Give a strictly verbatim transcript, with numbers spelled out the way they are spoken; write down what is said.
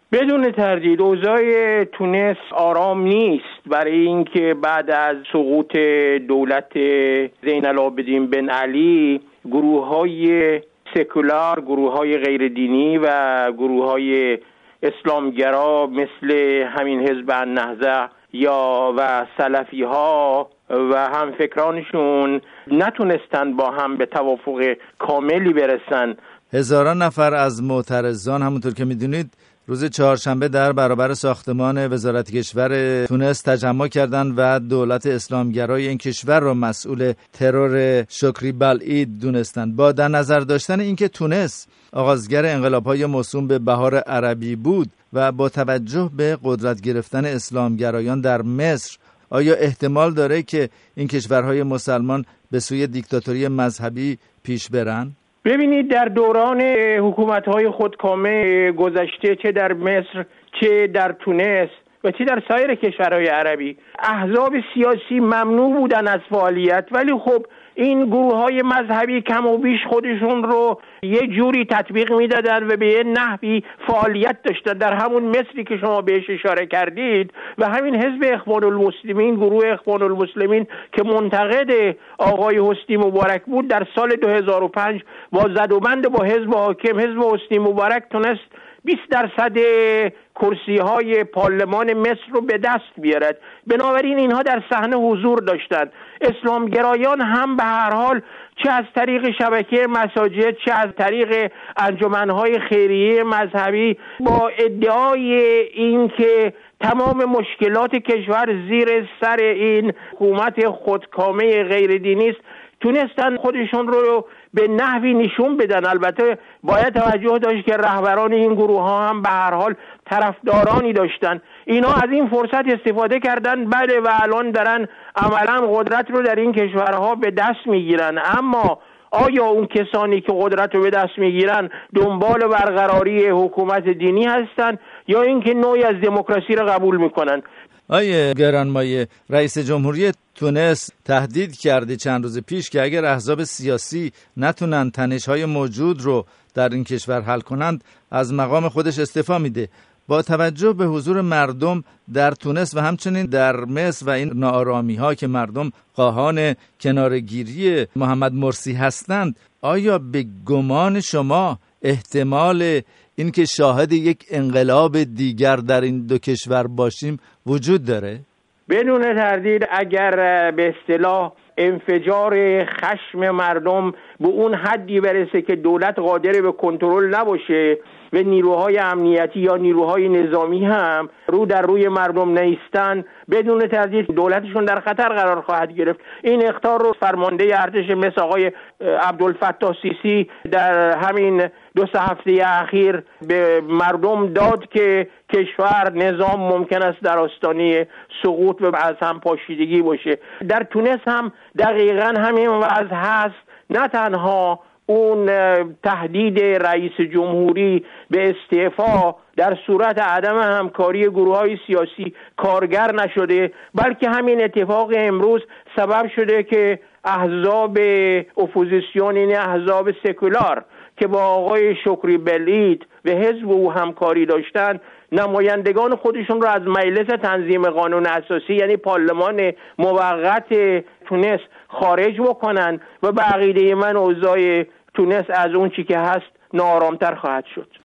بدون تردید اوضاع تونس آرام نیست، برای اینکه بعد از سقوط دولت زین العابدین بن علی گروه‌های سکولار، گروه‌های غیر دینی و گروه‌های اسلامگرا مثل همین حزب النهضه یا و سلفی ها و همفکرانشون نتونستن با هم به توافق کاملی برسن. هزاران نفر از معترضان همونطور که میدونید روز چهارشنبه در برابر ساختمان وزارت کشور تونس تجمع کردند و دولت اسلامگرای این کشور را مسئول ترور شکری بلعید دونستند. با در نظر داشتن اینکه تونس آغازگر انقلاب‌های موسوم به بهار عربی بود و با توجه به قدرت گرفتن اسلامگرایان در مصر، آیا احتمال داره که این کشورهای مسلمان به سوی دیکتاتوری مذهبی پیش برن؟ ببینید، در دوران حکومت‌های خودکامه گذشته، چه در مصر چه در تونس و چه در سایر کشورهای عربی، احزاب سیاسی ممنوع بودن از فعالیت، ولی خب این گروه‌های مذهبی کم و بیش خودشون رو یه جوری تطبیق میدادن و به یه نحوی فعالیت داشتن. در همون مصری که شما بهش اشاره کردید و همین حزب اخوان المسلمین، گروه اخوان المسلمین که منتقد آقای حسنی مبارک بود، در سال دو هزار و پنج با زد و بند با حزب حاکم، حزب حسنی مبارک، تونست بیست درصد کرسی های پارلمان مصر رو به دست بیارد. بنابراین اینها در صحنه حضور داشتند. اسلامگرایان هم به هر حال چه از طریق شبکه مساجد چه از طریق انجمنهای خیریه مذهبی با ادعای اینکه تمام مشکلات کشور زیر سر این حکومت خودکامه غیر دینی است، تونستن خودشون رو به نحوی نشون بدن. البته باید توجه داشت که رهبران این گروه ها هم به هر حال طرفدارانی داشتن. اینا از این فرصت استفاده کردن، بله، و الان دارن عملا قدرت رو در این کشورها به دست میگیرن. اما آیا اون کسانی که قدرت رو به دست میگیرن دنبال برقراری حکومت دینی هستن یا اینکه نوعی از دموکراسی رو قبول میکنن؟ آیه گرانمایه، رئیس جمهوری تونس تهدید کرده چند روز پیش که اگر احزاب سیاسی نتونن تنش‌های موجود رو در این کشور حل کنند از مقام خودش استعفا میده. با توجه به حضور مردم در تونس و همچنین در مصر و این ناآرامی‌ها که مردم خواهان کناره‌گیری محمد مرسی هستند، آیا به گمان شما احتمال اینکه شاهد یک انقلاب دیگر در این دو کشور باشیم وجود داره؟ بدون تردید اگر به اصطلاح انفجار خشم مردم به اون حدی برسه که دولت قادر به کنترل نباشه و نیروهای امنیتی یا نیروهای نظامی هم رو در روی مردم نیستن، بدون تردید دولتشون در خطر قرار خواهد گرفت. این اخطار رو فرمانده ارتش مصر آقای عبدالفتاح سیسی در همین دو سه هفته اخیر به مردم داد که کشور نظام ممکن است در آستانه سقوط و از هم پاشیدگی باشه. در تونس هم دقیقاً همین وضع هست. نه تنها اون تهدید رئیس جمهوری به استعفا در صورت عدم همکاری گروه‌های سیاسی کارگر نشده، بلکه همین اتفاق امروز سبب شده که احزاب اپوزیسیون، این احزاب سکولار که با آقای شکری بلعید و حزب او همکاری داشتن، نمایندگان خودشون رو از مجلس تنظیم قانون اساسی یعنی پارلمان موقت تونس خارج بکنن و به عقیده من اوضاع تونس از اون چی که هست ناآرامتر خواهد شد.